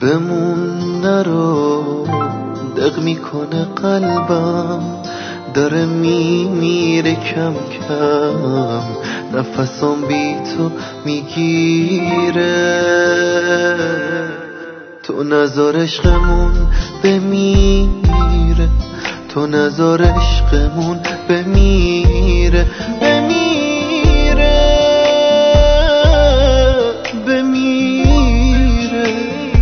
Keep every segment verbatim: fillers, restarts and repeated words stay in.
بمون نرو، دق میکنه قلبم، داره میمیره کم کم، نفسم بی تو میگیره. تو نذار عشقمون بمیره، تو نذار عشقمون بمیره، بمیره، بمیره.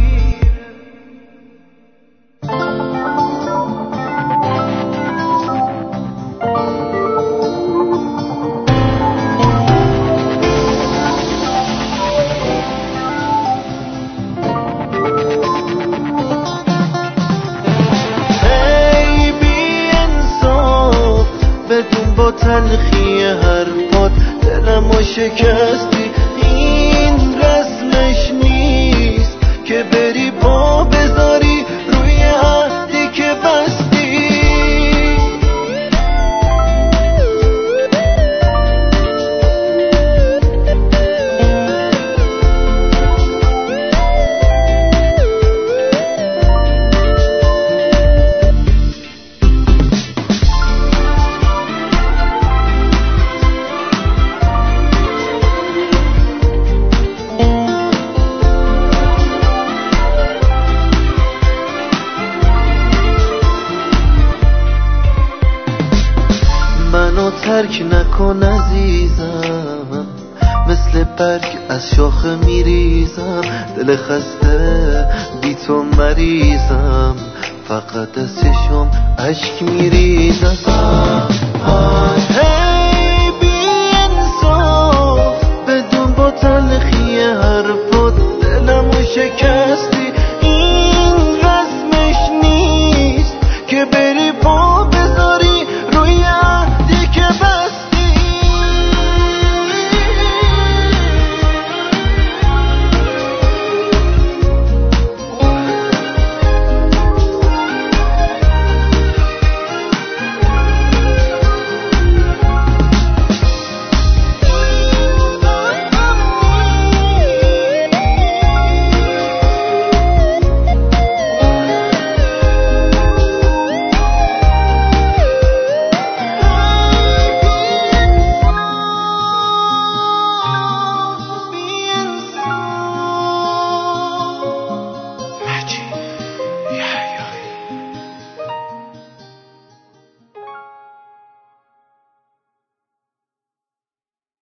بدون با تلخی حرفات دلمو شکستی، این رسمش نیست که بری پا بذاری روی عهدی که بستی. منو ترک نکن عزیزم، مثل برگ از شاخه میریزم، دل خسته بی تو مریضم، فقط از چشم اشک میریزم.